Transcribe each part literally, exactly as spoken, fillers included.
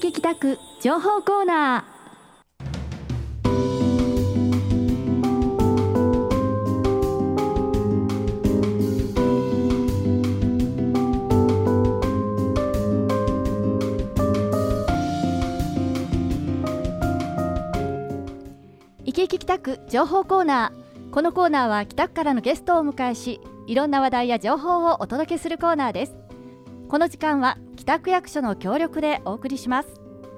き帰宅情報コーナー。生き生き帰宅情報コーナー。このコーナーは帰宅からのゲストをお迎えし、いろんな話題や情報をお届けするコーナーです。この時間は帰宅役所の協力でお送りします。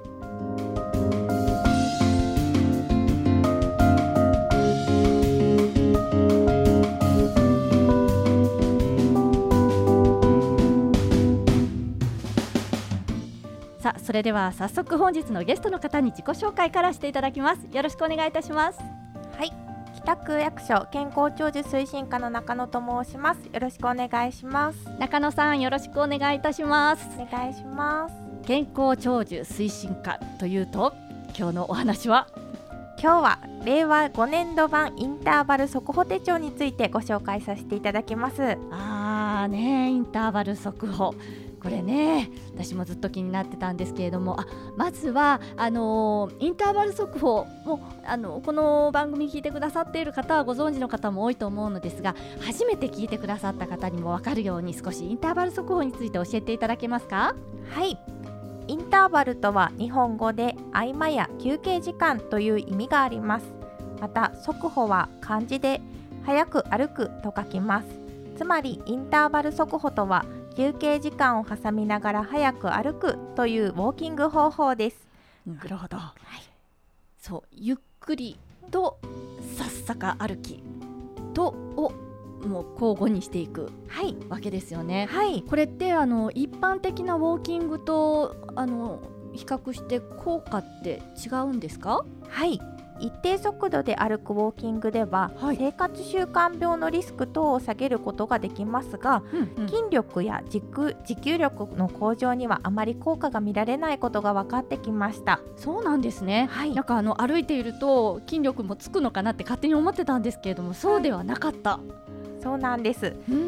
さあ、それでは早速本日のゲストの方に自己紹介からしていただきます。よろしくお願いいたします。 はい、帰宅役所健康長寿推進課の中野と申します。よろしくお願いします。 中野さん、よろしくお願いいたします。 お願いします。 健康長寿推進課というと、今日のお話は今日はれいわごねんど版インターバル速報手帳についてご紹介させていただきます。 あーね、インターバル速報、これね、私もずっと気になってたんですけれども、あまずはあのー、インターバル速報もあのこの番組聞いてくださっている方はご存知の方も多いと思うのですが、初めて聞いてくださった方にも分かるように少しインターバル速報について教えていただけますか？ はい、インターバルとは日本語で合間や休憩時間という意味があります。また速歩は漢字で早く歩くと書きます。つまりインターバル速歩とは休憩時間を挟みながら早く歩くというウォーキング方法です。 なるほど、はい、そう、ゆっくりとさっさか歩きとをもう交互にしていく、はい、わけですよね。はい、これってあの一般的なウォーキングとあの比較して効果って違うんですか？ はい、一定速度で歩くウォーキングでは、はい、生活習慣病のリスク等を下げることができますが、うんうん、筋力や持久、持久力の向上にはあまり効果が見られないことが分かってきました。 そうなんですね、はい、なんかあの歩いていると筋力もつくのかなって勝手に思ってたんですけれども、そうではなかった、はい、 そうなんです、うん、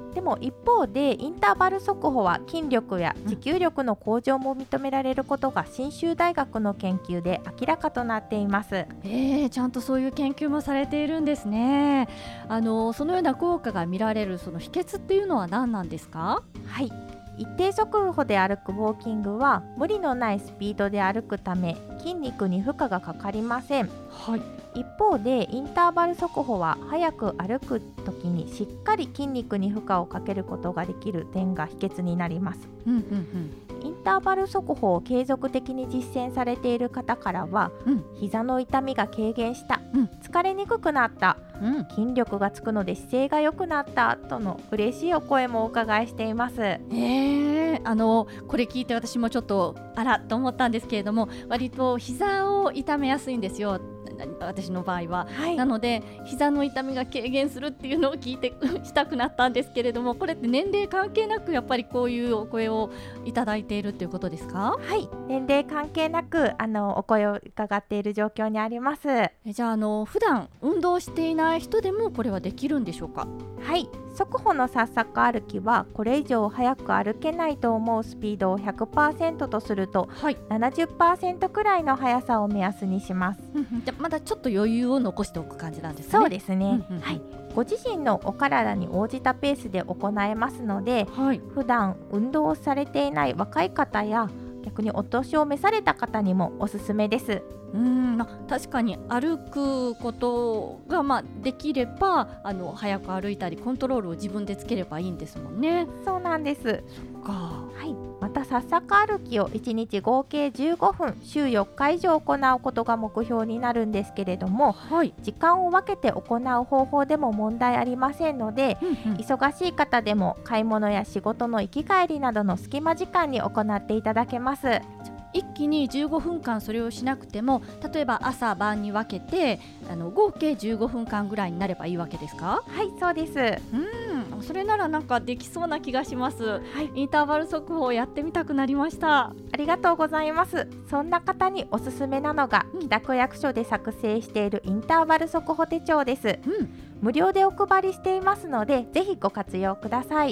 でも一方でインターバル速歩は筋力や持久力の向上も認められることが信州大学の研究で明らかとなっています。 えー、ちゃんとそういう研究もされているんですね。あのそのような効果が見られるその秘訣っていうのは何なんですか？ はい、一定速歩で歩くウォーキングは無理のないスピードで歩くため筋肉に負荷がかかりません。はい、一方でインターバル速歩は早く歩くときにしっかり筋肉に負荷をかけることができる点が秘訣になります。うんうんうん、インターバル速歩を継続的に実践されている方からは、うん、膝の痛みが軽減した、うん、疲れにくくなった、うん、筋力がつくので姿勢が良くなったとの嬉しいお声もお伺いしています。 えー、あのこれ聞いて私もちょっとあらと思ったんですけれども、割と膝を痛めやすいんですよ、私の場合は、はい、なので膝の痛みが軽減するっていうのを聞いてしたくなったんですけれども、これって年齢関係なくやっぱりこういうお声をいただいているということですか？ はい、年齢関係なくあのお声を伺っている状況にあります。 えじゃあ、あの普段運動していない人でもこれはできるんでしょうか？ はい、速歩のさっさか歩きはこれ以上速く歩けないと思うスピードを ひゃくパーセント とすると、はい、ななじゅっパーセント くらいの速さを目安にします。 じゃまだちょっと余裕を残しておく感じなんですね。 そうですね、はい、ご自身のお体に応じたペースで行えますので、はい、普段運動をされていない若い方や逆にお年を召された方にもおすすめです。 うーん、確かに歩くことが、まあ、できればあの早く歩いたりコントロールを自分でつければいいんですもんね。 そうなんです。そっか、はい、またさっさか歩きをいちにち合計じゅうごふん週よっか以上行うことが目標になるんですけれども、はい、時間を分けて行う方法でも問題ありませんので、うんうん、忙しい方でも買い物や仕事の行き帰りなどの隙間時間に行っていただけます。 一気にじゅうごふんかんそれをしなくても、例えば朝晩に分けてあの合計じゅうごふんかんぐらいになればいいわけですか？ はい、そうです。 うん、それならなんかできそうな気がします。はい、インターバル速歩をやってみたくなりました。 ありがとうございます。そんな方におすすめなのが、うん、北区役所で作成しているインターバル速歩手帳です。うん、無料でお配りしていますのでぜひご活用ください。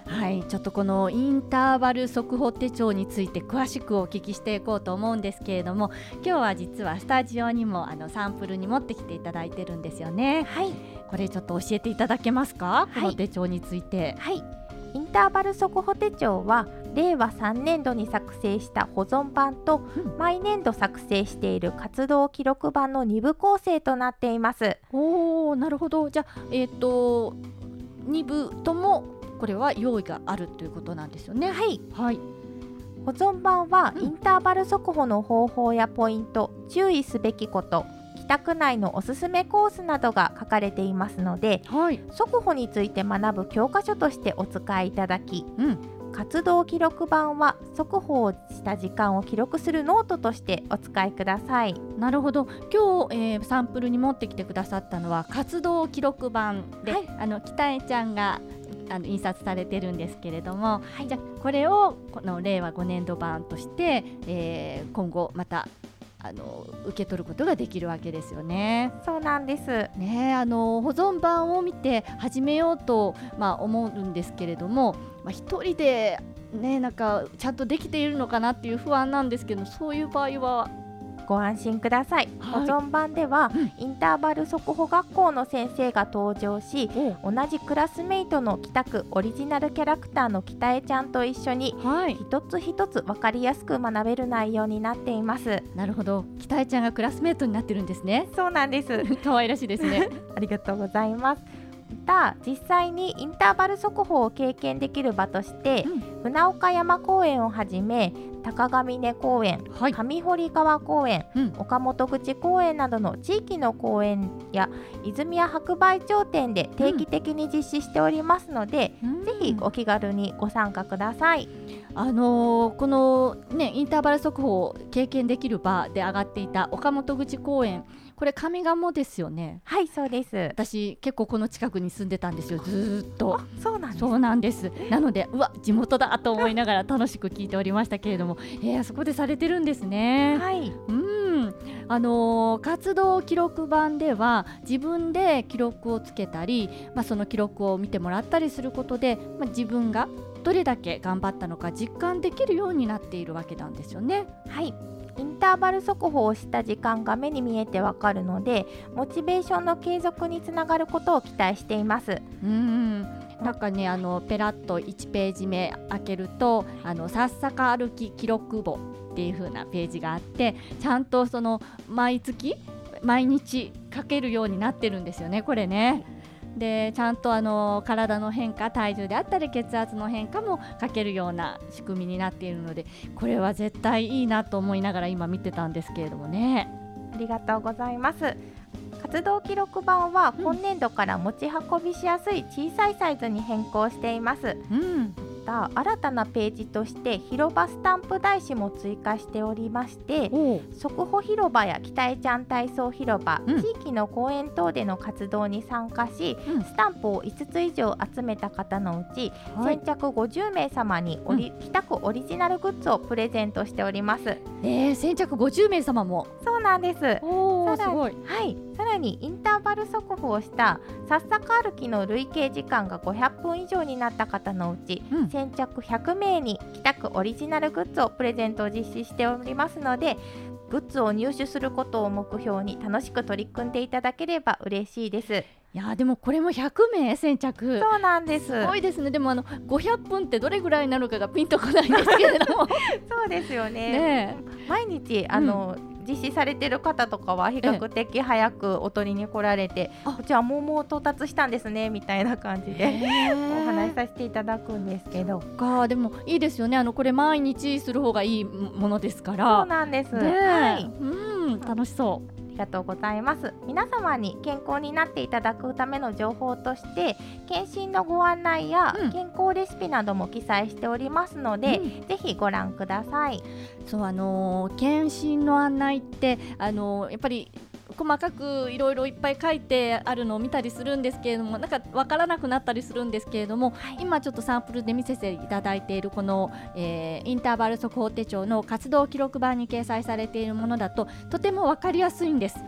はい、ちょっとこのインターバル速歩手帳について詳しくお聞きしていこうと思うんですけれども、今日は実はスタジオにもあのサンプルに持ってきていただいてるんですよね。 はい、 これちょっと教えていただけますか、この手帳について。 はい、インターバル速歩手帳はれいわさんねんどに作成した保存版と、うん、毎年度作成している活動記録版のに部構成となっています。 おー、なるほど。じゃあ、えーと、に部ともこれは用意があるということなんですよね。 はい、 はい、 保存版はインターバル速歩の方法やポイント、うん、注意すべきこと、帰宅内のおすすめコースなどが書かれていますので、はい、速歩について学ぶ教科書としてお使いいただき、うん、活動記録版は速歩をした時間を記録するノートとしてお使いください。 なるほど。今日、えー、サンプルに持ってきてくださったのは活動記録版で、はい、あの北江ちゃんがあの印刷されてるんですけれども、はい、じゃあこれをこのれいわごねんど版として、えー、今後またあの受け取ることができるわけですよね。 そうなんです、 ね、あの保存版を見て始めようと、まあ、思うんですけれども、まあ、一人で、ね、なんかちゃんとできているのかなっていう不安なんですけど、そういう場合はご安心ください、はい、保存版では、うん、インターバル速歩学校の先生が登場し、同じクラスメイトの北区オリジナルキャラクターの北江ちゃんと一緒に、はい、一つ一つ分かりやすく学べる内容になっています。 なるほど。北江ちゃんがクラスメイトになってるんですね。 そうなんです可愛らしいですねありがとうございます。また実際にインターバル速歩を経験できる場として、うん、船岡山公園をはじめ高ヶ峰公園、はい、上堀川公園、うん、岡本口公園などの地域の公園や泉谷白梅町店で定期的に実施しておりますので、うん、ぜひお気軽にご参加ください。 あのー、この、ね、インターバル速歩を経験できる場で上がっていた岡本口公園、これ上賀茂ですよね。 はい、そうです。 私結構この近くに住んでたんですよ、ずっと。 あ、そうなんです。 そうなんです。なのでうわ地元だと思いながら楽しく聞いておりましたけれどもえー、そこでされてるんですね。 はい、 うん、あのー、活動記録版では自分で記録をつけたり、まあ、その記録を見てもらったりすることで、まあ、自分がどれだけ頑張ったのか実感できるようになっているわけなんですよね。 はい、インターバル速歩をした時間が目に見えてわかるので、モチベーションの継続につながることを期待しています。 うん、なんかね、あのペラッといちページ目開けると、あのさっさか歩き記録簿っていう風なページがあって、ちゃんとその毎月毎日書けるようになってるんですよね、これね。でちゃんとあの体の変化、体重であったり血圧の変化も書けるような仕組みになっているので、これは絶対いいなと思いながら今見てたんですけれどもね。 ありがとうございます。活動記録版は今年度から持ち運びしやすい小さいサイズに変更しています。うん、また新たなページとして広場スタンプ台紙も追加しておりまして、速歩広場や北江ちゃん体操広場、うん、地域の公園等での活動に参加し、うん、スタンプをいつつ以上集めた方のうち、はい、先着ごじゅうめい様にオリ、うん、北区オリジナルグッズをプレゼントしております。 えー、先着ごじゅうめい様も。 そうなんです。 おー、すごい。 はい、さらにインターバル速歩をしたさっさか歩きの累計時間がごひゃっぷん以上になった方のうち、うん、先着ひゃくめいに北区オリジナルグッズをプレゼントを実施しておりますので、グッズを入手することを目標に楽しく取り組んでいただければ嬉しいです。 いやでもこれもひゃくめい先着。 そうなんです。 すごいですね。でもあのごひゃっぷんってどれぐらいになるかがピンとこないんですけれどもそうですよ ね, ね毎日あの、うん実施されている方とかは比較的早くお取りに来られて、こちらもうもう到達したんですねみたいな感じでお話しさせていただくんですけど。 かでもいいですよね。あのこれ毎日する方がいいものですから。 そうなんです、 ねはい、 うん楽しそう。 ありがとうございます。皆様に健康になっていただくための情報として検診のご案内や健康レシピなども記載しておりますので、うん、ぜひご覧ください。 そうあのー、検診の案内って、あのー、やっぱり細かくいろいろいっぱい書いてあるのを見たりするんですけれども、なんか分からなくなったりするんですけれども、はい、今ちょっとサンプルで見せていただいているこの、えー、インターバル速報手帳の活動記録版に掲載されているものだととても分かりやすいんです。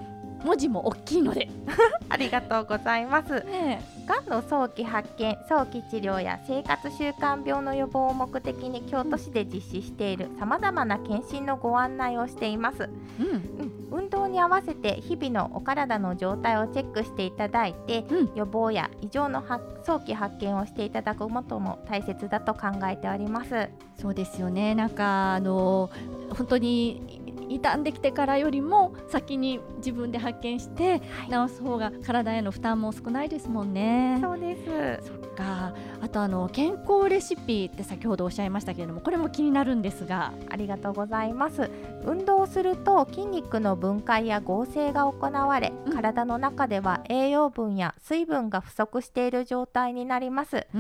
文字も大きいのでありがとうございます。 ね、 がんの早期発見、早期治療や生活習慣病の予防を目的に京都市で実施しているさまざまな検診のご案内をしています。 うんうん、運動に合わせて日々のお体の状態をチェックしていただいて、うん、予防や異常の早期発見をしていただくことも大切だと考えております。 そうですよね。なんかあの本当に傷んできてからよりも先に自分で発見して治す方が体への負担も少ないですもんね。 そうです。 そっか。あとあの健康レシピって先ほどおっしゃいましたけれども、これも気になるんですが。 ありがとうございます。運動をすると筋肉の分解や合成が行われ、うん、体の中では栄養分や水分が不足している状態になります、うん、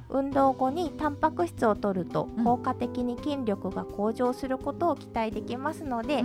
運動後にタンパク質を摂ると効果的に筋力が向上することを期待できますので、うん、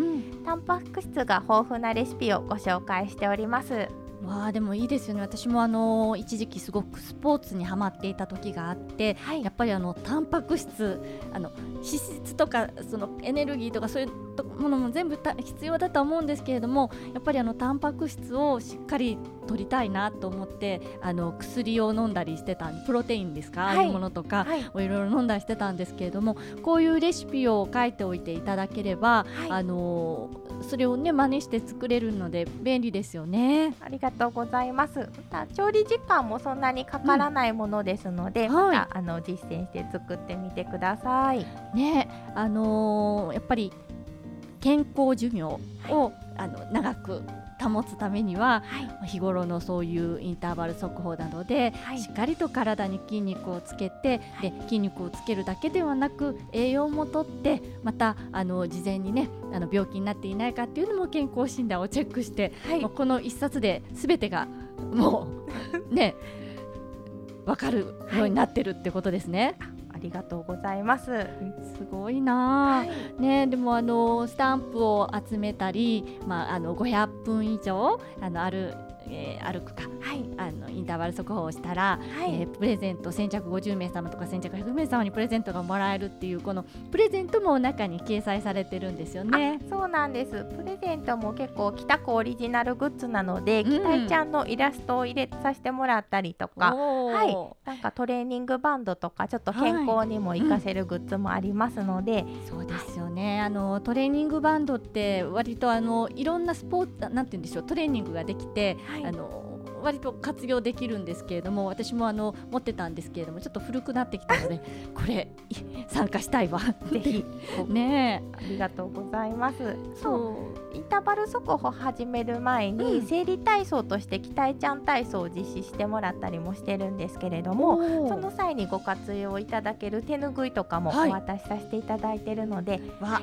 タンパク質が豊富なレシピをご紹介しております。 わあ、でもいいですよね。私もあの一時期すごくスポーツにハマっていた時があって、はい、やっぱりあのタンパク質、あの脂質とかそのエネルギーとかそういうものも全部必要だと思うんですけれども、やっぱりあのタンパク質をしっかり取りたいなと思って、あの薬を飲んだりしてた、プロテインですか、はい、ああいうものとか、はい、いろいろ飲んだりしてたんですけれども、こういうレシピを書いておいていただければ、はい、あのそれをね真似して作れるので便利ですよね。 ありがとうございます。また調理時間もそんなにかからないものですので、うん、また、はい、あの実践して作ってみてください。 ね、あのー、やっぱり健康寿命を、はい、あの長く保つためには、はい、日頃のそういうインターバル速歩などで、はい、しっかりと体に筋肉をつけて、はい、で筋肉をつけるだけではなく栄養もとって、またあの事前にねあの病気になっていないかっていうのも健康診断をチェックして、はい、もうこの一冊で全てがもうね分かるようになってるってことですね。 はい、ありがとうございます。 すごいな、はい、ね、でもあのスタンプを集めたり、まあ、あのごひゃっぷん以上あのある、えー、歩くか、はい、あのインターバル速歩をしたら、はい、えー、プレゼント先着ごじゅうめいさまとか先着ひゃくめいさまにプレゼントがもらえるっていう、このプレゼントも中に掲載されてるんですよね。 そうなんです。プレゼントも結構北区オリジナルグッズなので、うん、きたいちゃんのイラストを入れさせてもらったりとか、はい、なんかトレーニングバンドとかちょっと健康にも活かせるグッズもありますので、はい、うん、 そうですよね。あのトレーニングバンドって割とあのいろんなスポーツなんて言うんでしょう、トレーニングができて、はい、あの割と活用できるんですけれども、私もあの持ってたんですけれどもちょっと古くなってきたのでこれ参加したいわぜひねえ、ありがとうございます。そうインターバル速歩を始める前に、うん、生理体操としてきたいちゃん体操を実施してもらったりもしてるんですけれども、その際にご活用いただける手ぬぐいとかもお渡しさせていただいているので、 はい、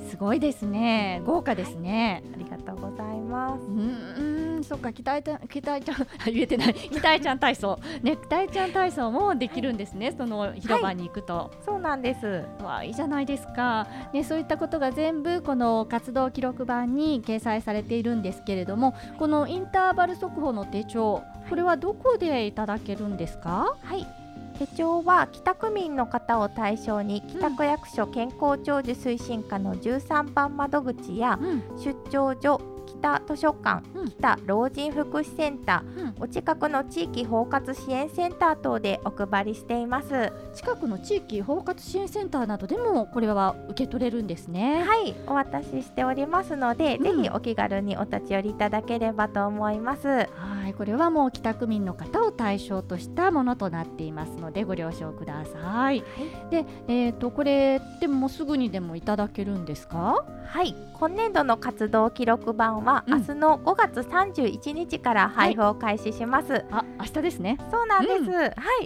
すごいですね、豪華ですね、 はい、ありがとうございます。 うんうん、そっか、きたいちゃん、きたいちゃん言えてないきたいちゃん体操ね、きたいちゃん体操もできるんですね、はい、その広場に行くと、はい、 そうなんです。 わあ、いいじゃないですか、ね、そういったことが全部この活動記録板に掲載されているんですけれども、このインターバル速歩の手帳、これはどこでいただけるんですか？ はい、手帳は帰宅民の方を対象に北区役所健康長寿推進課のじゅうさんばん窓口や、うん、出張所、北図書館、うん、北老人福祉センター、うん、お近くの地域包括支援センター等でお配りしています。 近くの地域包括支援センターなどでもこれは受け取れるんですね。 はい、お渡ししておりますので、うん、ぜひお気軽にお立ち寄りいただければと思います。はい、これはもう帰宅民の方を対象としたものとなっていますのでご了承ください。はい、で、えーと、これでもすぐにでもいただけるんですか？ はい、今年度の活動記録板は、うん、明日のごがつさんじゅういちにちから配布を開始します。はい、 あ、明日ですね。 そうなんです、うん、はい、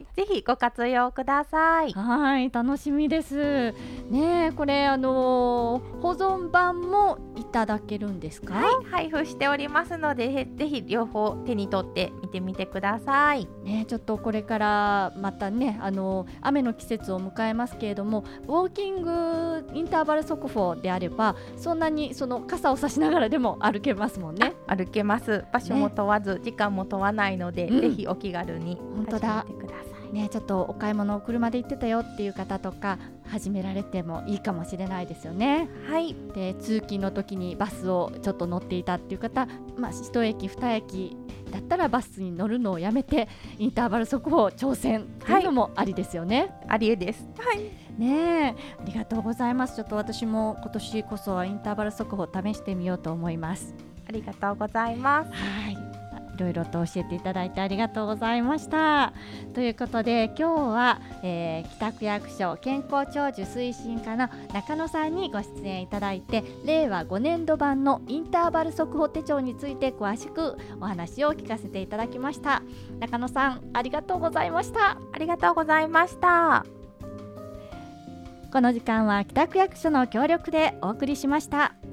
ぜひご活用ください。 はい、楽しみですね。これあのー、保存版もいただけるんですか？ はい、配布しておりますので、ぜひ両方手に取って見てみてください。 ね、ちょっとこれからまたね、あのー、雨の季節を迎えますけれども、ウォーキングインターバル速歩であればそんなにその傘を差しながらでも歩けますもんね。 歩けます。場所も問わず、ね、時間も問わないので、うん、ぜひお気軽に始めてください。 ね、ちょっとお買い物を車で行ってたよっていう方とか始められてもいいかもしれないですよね。 はい。 で通勤の時にバスをちょっと乗っていたっていう方、まあ、一駅二駅だったらバスに乗るのをやめてインターバル速歩挑戦っていうのもありですよね。 ありえです。はい。 ねえ、ありがとうございます。ちょっと私も今年こそはインターバル速歩を試してみようと思います。 ありがとうございます。 はい、いろいろと教えていただいてありがとうございました。ということで今日は、えー、北区役所健康長寿推進課の中野さんにご出演いただいて、令和ごねん度版のインターバル速歩手帳について詳しくお話を聞かせていただきました。中野さん、ありがとうございました。 ありがとうございました。 この時間は北区役所の協力でお送りしました。